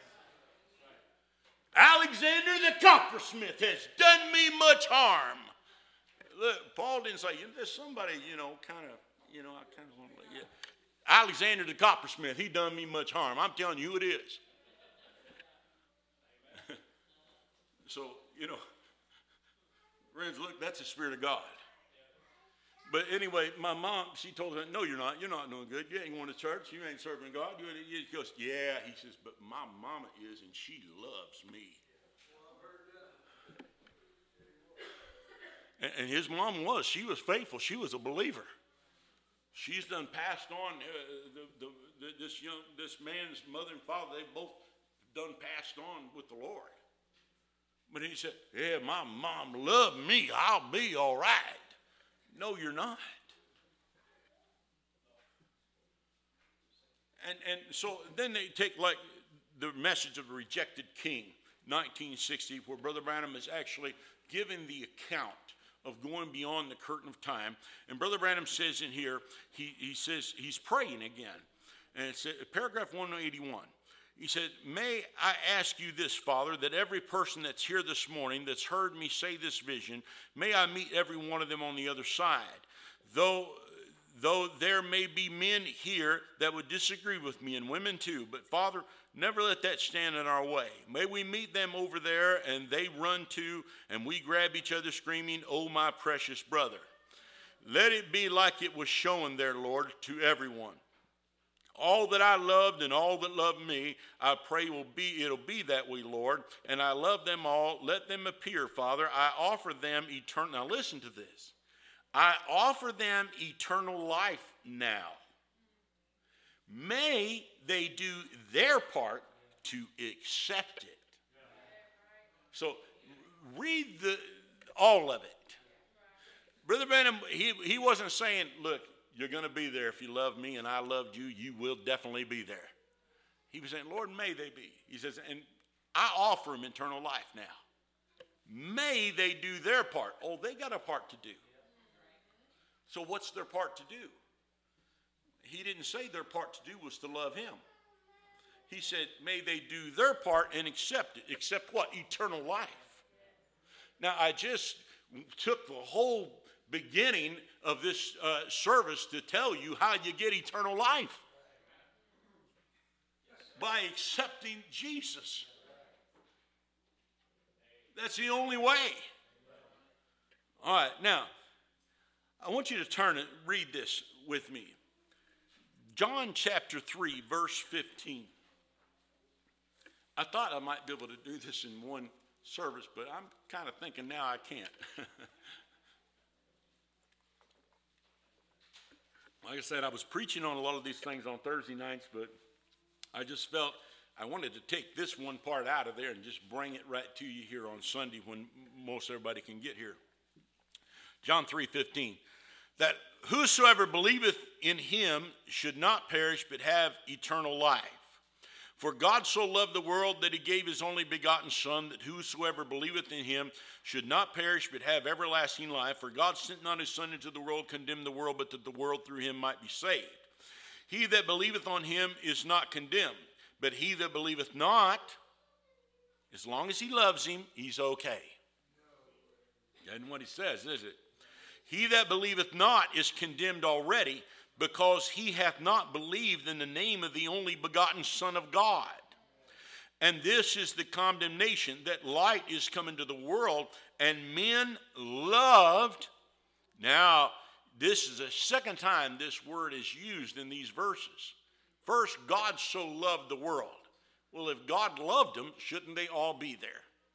Alexander the coppersmith has done me much harm. Look, Paul didn't say, there's somebody, you know, kind of, you know, I kind of want to, yeah. Alexander the coppersmith, he done me much harm. I'm telling you who it is. So, you know, friends, look, that's the Spirit of God. But anyway, my mom, she told her, no, you're not. You're not doing good. You ain't going to church. You ain't serving God. You ain't, he goes, yeah. He says, but my mama is, and she loves me. And, and his mom was. She was faithful. She was a believer. She's done passed on uh, the, the, the, this young, this man's mother and father. They both done passed on with the Lord. But he said, yeah, my mom loved me. I'll be all right. No, you're not. And and so then they take like the Message of the Rejected King, nineteen sixty, where Brother Branham is actually giving the account of going beyond the curtain of time. And Brother Branham says in here, he, he says he's praying again. And it's paragraph one eighty-one. He said, may I ask you this, Father, that every person that's here this morning that's heard me say this vision, may I meet every one of them on the other side. Though, though there may be men here that would disagree with me, and women too, but Father, never let that stand in our way. May we meet them over there and they run to, and we grab each other screaming, oh, my precious brother. Let it be like it was shown there, Lord, to everyone. All that I loved and all that love me, I pray will be, it'll be that way, Lord. And I love them all. Let them appear, Father. I offer them eternal. Now listen to this. I offer them eternal life now. May they do their part to accept it. So read the all of it. Brother Branham, he, he wasn't saying, look, you're going to be there if you love me and I loved you, you will definitely be there. He was saying, Lord, may they be. He says, and I offer them eternal life now. May they do their part. Oh, they got a part to do. So what's their part to do? He didn't say their part to do was to love him. He said, may they do their part and accept it. Accept what? Eternal life. Now, I just took the whole beginning of this uh, service to tell you how you get eternal life. By accepting Jesus. That's the only way. All right, now, I want you to turn and read this with me. John chapter three, verse fifteen. I thought I might be able to do this in one service, but I'm kind of thinking now I can't. Like I said, I was preaching on a lot of these things on Thursday nights, but I just felt I wanted to take this one part out of there and just bring it right to you here on Sunday when most everybody can get here. John three fifteen, that whosoever believeth in him should not perish but have eternal life. For God so loved the world that he gave his only begotten Son, that whosoever believeth in him should not perish but have everlasting life. For God sent not his Son into the world to condemn the world, but that the world through him might be saved. He that believeth on him is not condemned, but he that believeth not, as long as he loves him, he's okay. That isn't what he says, is it? He that believeth not is condemned already, because he hath not believed in the name of the only begotten Son of God. And this is the condemnation, that light is come into the world, and men loved. Now, this is the second time this word is used in these verses. First, God so loved the world. Well, if God loved them, shouldn't they all be there?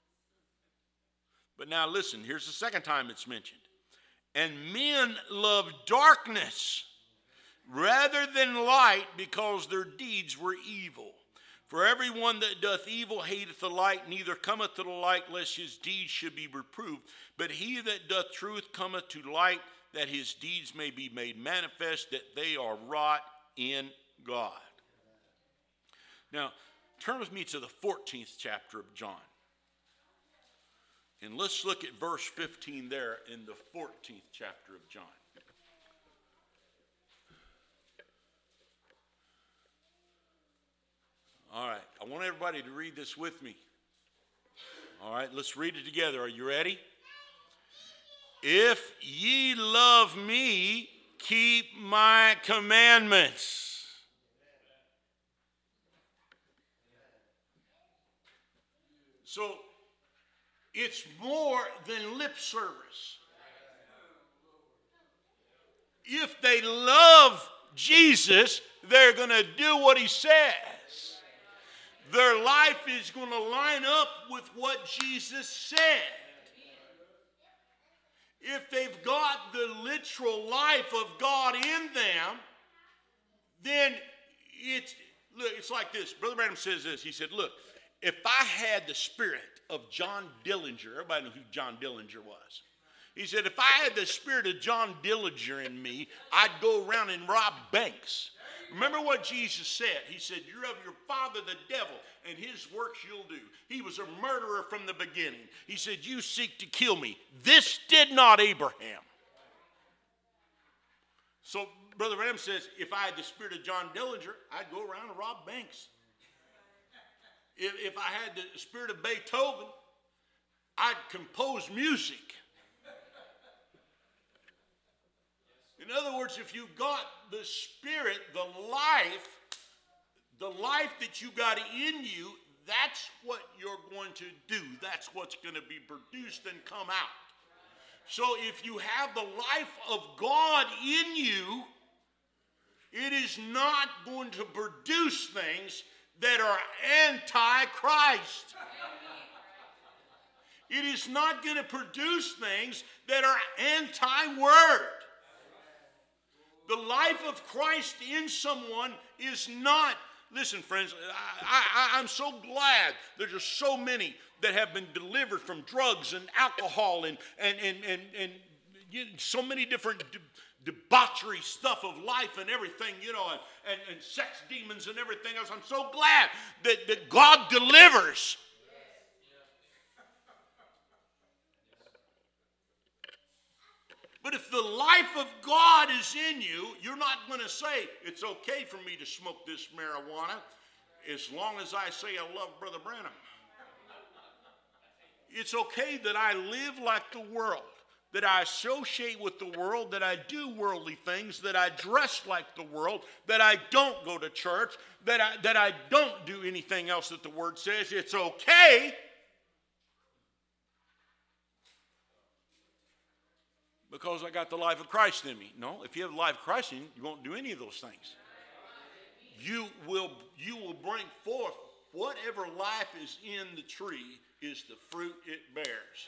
But now listen, here's the second time it's mentioned. And men love darkness rather than light, because their deeds were evil. For everyone that doth evil hateth the light, neither cometh to the light, lest his deeds should be reproved. But he that doth truth cometh to light, that his deeds may be made manifest, that they are wrought in God. Now, turn with me to the fourteenth chapter of John. And let's look at verse fifteen there in the fourteenth chapter of John. All right, I want everybody to read this with me. All right, let's read it together. Are you ready? If ye love me, keep my commandments. So, it's more than lip service. If they love Jesus, they're going to do what he says. Their life is going to line up with what Jesus said. If they've got the literal life of God in them, then it's, look, it's like this. Brother Branham says this. He said, look, if I had the spirit of John Dillinger, everybody knows who John Dillinger was. He said, if I had the spirit of John Dillinger in me, I'd go around and rob banks. Remember what Jesus said. He said, you're of your father the devil, and his works you'll do. He was a murderer from the beginning. He said, you seek to kill me. This did not Abraham. So Brother Branham says, if I had the spirit of John Dillinger, I'd go around and rob banks. If, if I had the spirit of Beethoven, I'd compose music. In other words, if you got the spirit, the life, the life that you got in you, that's what you're going to do. That's what's going to be produced and come out. So if you have the life of God in you, it is not going to produce things that are anti-Christ. It is not going to produce things that are anti-word. The life of Christ in someone is not, listen friends, I, I, I'm so glad there's just so many that have been delivered from drugs and alcohol and, and, and, and, and so many different de- debauchery stuff of life and everything, you know, and, and, and sex demons and everything else. I'm so glad that, that God delivers. But if the life of God is in you, you're not going to say, it's okay for me to smoke this marijuana as long as I say I love Brother Branham. It's okay that I live like the world, that I associate with the world, that I do worldly things, that I dress like the world, that I don't go to church, that I, that I don't do anything else that the Word says, it's okay. Because I got the life of Christ in me. No, if you have the life of Christ in you, you won't do any of those things. You will, you will bring forth whatever life is in the tree is the fruit it bears.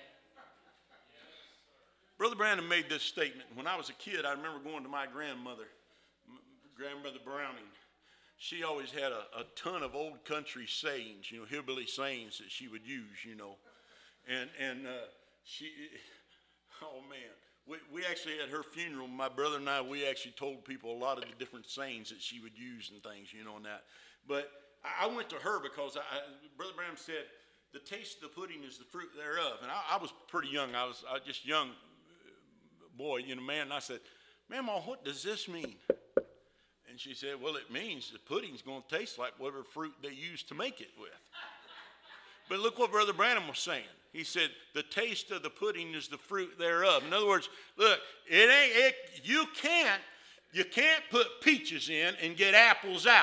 Brother Brandon made this statement. When I was a kid, I remember going to my grandmother, Grandmother Browning. She always had a, a ton of old country sayings, you know, hillbilly sayings that she would use, you know. And and uh, she, oh man, we, we actually at her funeral, my brother and I, we actually told people a lot of the different sayings that she would use and things, you know, and that. But I, I went to her because I, I, Brother Branham said, the taste of the pudding is the fruit thereof. And I, I was pretty young. I was, I was just young. Boy, you know, man, and I said, Mama, what does this mean? And she said, well, it means the pudding's going to taste like whatever fruit they used to make it with. But look what Brother Branham was saying. He said, the taste of the pudding is the fruit thereof. In other words, look, it ain't, it, you can't, you can't put peaches in and get apples out.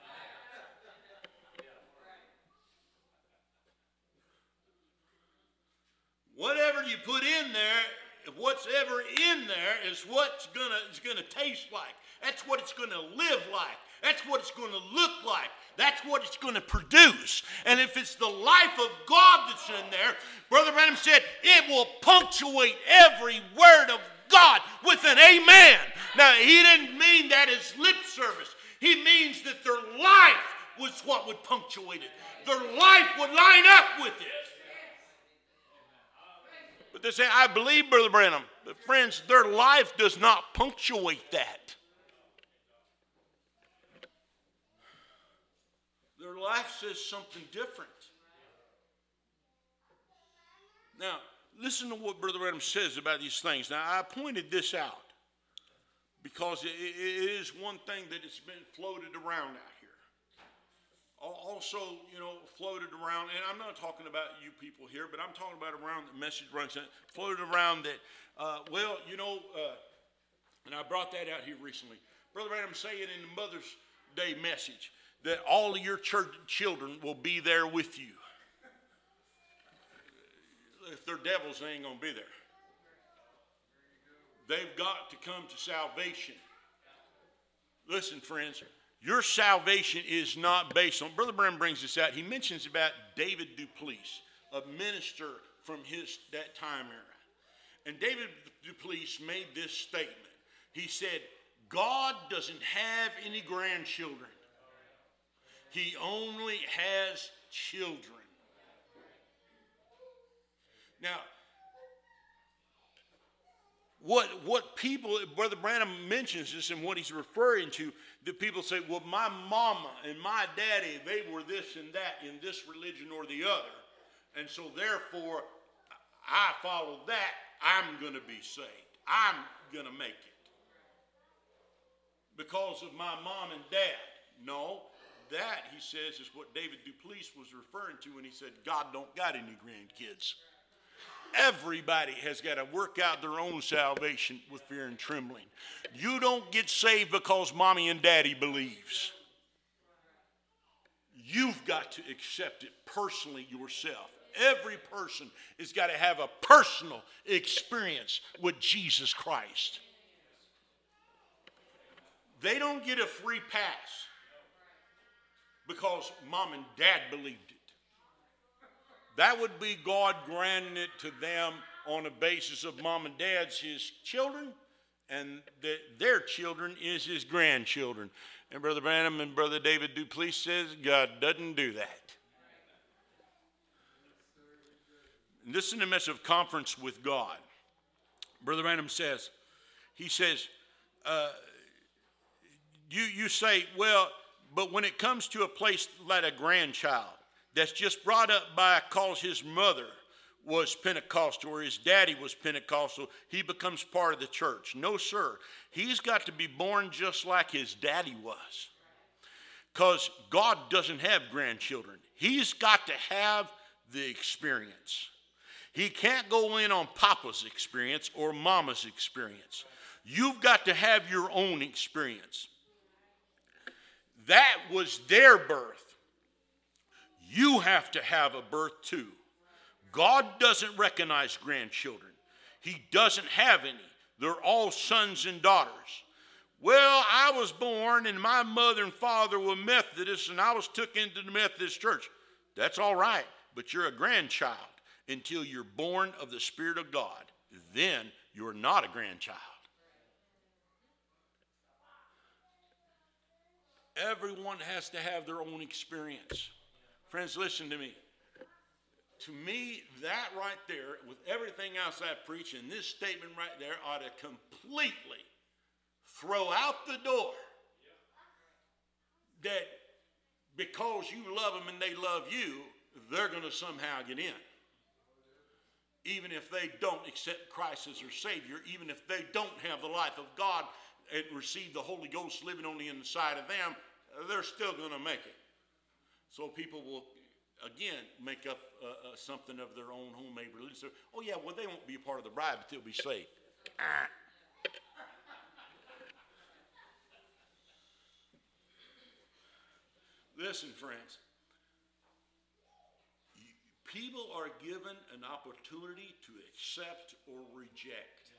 Whatever you put in there, what's ever in there is what's gonna is gonna taste like. That's what it's gonna live like. That's what it's gonna look like. That's what it's gonna produce. And if it's the life of God that's in there, Brother Branham said, it will punctuate every word of God with an amen. Now, he didn't mean that as lip service. He means that their life was what would punctuate it. Their life would line up with it. But they say, I believe, Brother Branham. But friends, their life does not punctuate that. Their life says something different. Now, listen to what Brother Branham says about these things. Now, I pointed this out because it, it is one thing that has been floated around out here. Also, you know, floated around, and I'm not talking about you people here, but I'm talking about around the message runs, floated around that, uh, well, you know, uh, and I brought that out here recently. Brother Branham saying in the Mother's Day message that all of your church children will be there with you. If they're devils, they ain't going to be there. They've got to come to salvation. Listen, friends. Your salvation is not based on, Brother Branham brings this out. He mentions about David Duplessis, a minister from his that time era. And David Duplessis made this statement. He said, God doesn't have any grandchildren. He only has children. Now, What what people, Brother Branham mentions this and what he's referring to, that people say, well, my mama and my daddy, they were this and that in this religion or the other. And so therefore, I follow that, I'm going to be saved. I'm going to make it. Because of my mom and dad. No, that, he says, is what David Duplessis was referring to when he said, God don't got any grandkids. Everybody has got to work out their own salvation with fear and trembling. You don't get saved because mommy and daddy believes. You've got to accept it personally yourself. Every person has got to have a personal experience with Jesus Christ. They don't get a free pass because mom and dad believed it. That would be God granting it to them on a basis of mom and dad's his children, and that their children is his grandchildren. And Brother Branham and Brother David Duplessis says God doesn't do that. And this is in the message of conference with God. Brother Branham says, he says, uh, you, you say, well, but when it comes to a place like a grandchild, that's just brought up by cause his mother was Pentecostal or his daddy was Pentecostal, he becomes part of the church. No, sir. He's got to be born just like his daddy was. Because God doesn't have grandchildren. He's got to have the experience. He can't go in on Papa's experience or Mama's experience. You've got to have your own experience. That was their birth. You have to have a birth too. God doesn't recognize grandchildren. He doesn't have any. They're all sons and daughters. Well, I was born and my mother and father were Methodists and I was took into the Methodist church. That's all right, but you're a grandchild until you're born of the Spirit of God. Then you're not a grandchild. Everyone has to have their own experience. Friends, listen to me. To me, that right there, with everything else I preach, and this statement right there ought to completely throw out the door that because you love them and they love you, they're going to somehow get in. Even if they don't accept Christ as their Savior, even if they don't have the life of God and receive the Holy Ghost living on the inside of them, they're still going to make it. So people will, again, make up uh, uh, something of their own homemade religion. Oh, yeah, well, they won't be a part of the bride, but they'll be saved. Ah. Listen, friends. People are given an opportunity to accept or reject.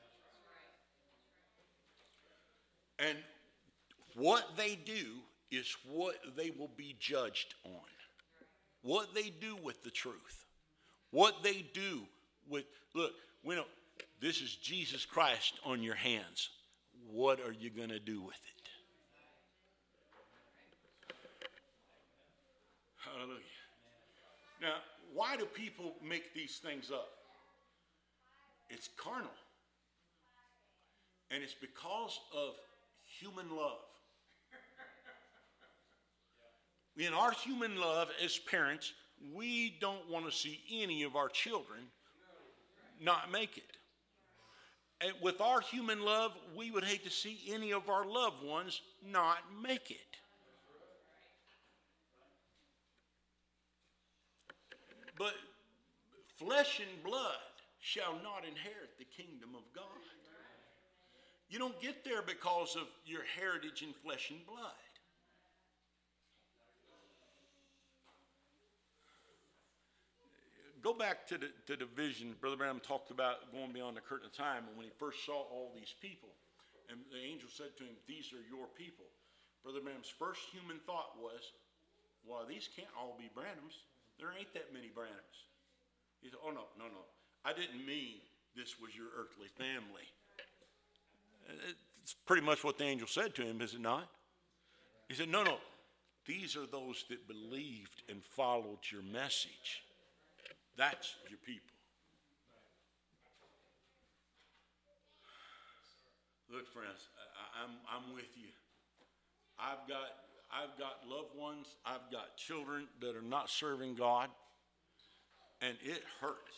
And what they do is what they will be judged on. What they do with the truth. What they do with, look, we know this is Jesus Christ on your hands. What are you going to do with it? Hallelujah. Now, why do people make these things up? It's carnal. And it's because of human love. In our human love as parents, we don't want to see any of our children not make it. And with our human love, we would hate to see any of our loved ones not make it. But flesh and blood shall not inherit the kingdom of God. You don't get there because of your heritage in flesh and blood. Go back to the, to the vision. Brother Branham talked about going beyond the curtain of time, and when he first saw all these people, and the angel said to him, "These are your people." Brother Branham's first human thought was, well, these can't all be Branhams. There ain't that many Branhams. He said, oh, no, no, no. I didn't mean this was your earthly family. It's pretty much what the angel said to him, is it not? He said, no, no. These are those that believed and followed your message. That's your people. Look, friends, I, I'm, I'm with you. I've got, I've got loved ones. I've got children that are not serving God, and it hurts.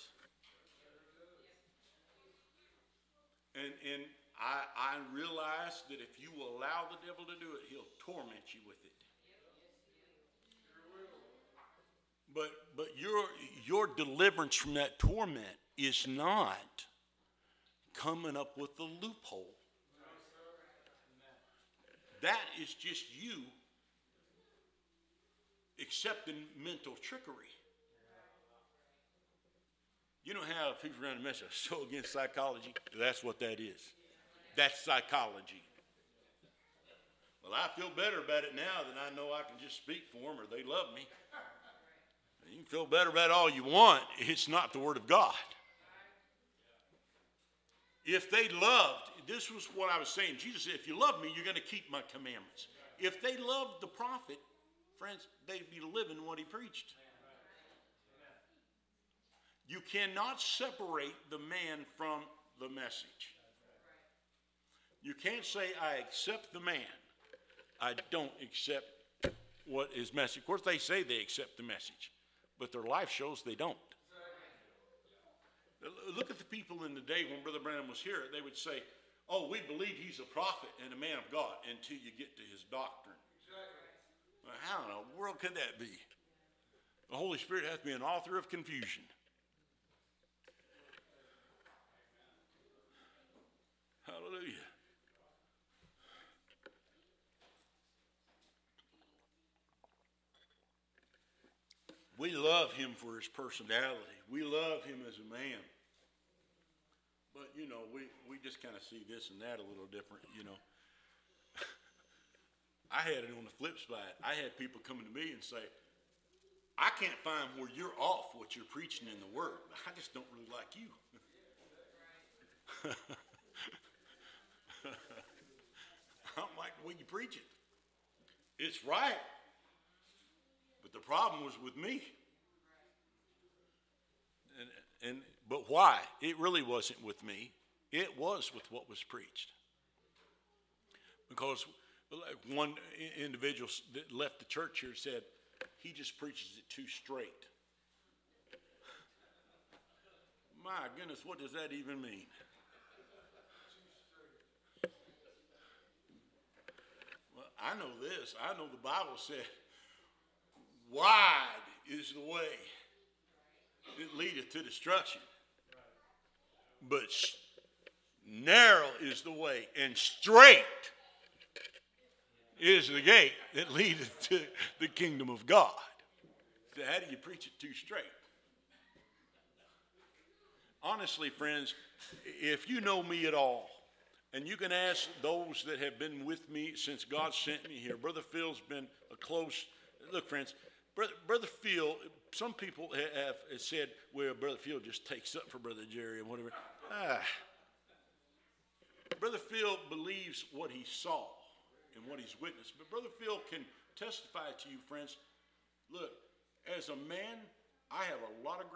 And, and I, I realize that if you will allow the devil to do it, he'll torment you with it. But but your your deliverance from that torment is not coming up with a loophole. That is just you accepting mental trickery. You know how people around the mess are so against psychology? That's what that is. That's psychology. Well, I feel better about it now than I know I can just speak for them or they love me. You can feel better about it all you want. It's not the Word of God. If they loved, this was what I was saying. Jesus said, if you love me, you're going to keep my commandments. If they loved the prophet, friends, they'd be living what he preached. You cannot separate the man from the message. You can't say, I accept the man. I don't accept what his message. Of course, they say they accept the message, but their life shows they don't. Look at the people in the day when Brother Branham was here. They would say, oh, we believe he's a prophet and a man of God, until you get to his doctrine. Well, how in the world could that be? The Holy Spirit has to be an author of confusion. we love him for his personality. We love him as a man. But, you know, we, we just kind of see this and that a little different, you know. I had it on the flip side. I had people coming to me and say, I can't find where you're off what you're preaching in the Word. I just don't really like you. I don't like the way you preach it. It's right. But the problem was with me. And, and but why? It really wasn't with me. It was with what was preached. Because one individual that left the church here said, he just preaches it too straight. My goodness, what does that even mean? Well, I know this. I know the Bible said, wide is the way that leadeth to destruction. But narrow is the way, and straight is the gate that leadeth to the kingdom of God. So how do you preach it too straight? Honestly, friends, if you know me at all, and you can ask those that have been with me since God sent me here. Brother Phil's been a close, look, friends, Brother, Brother Phil, some people have, have said, well, Brother Phil just takes up for Brother Jerry and whatever. Ah. Brother Phil believes what he saw and what he's witnessed. But Brother Phil can testify to you, friends. Look, as a man, I have a lot of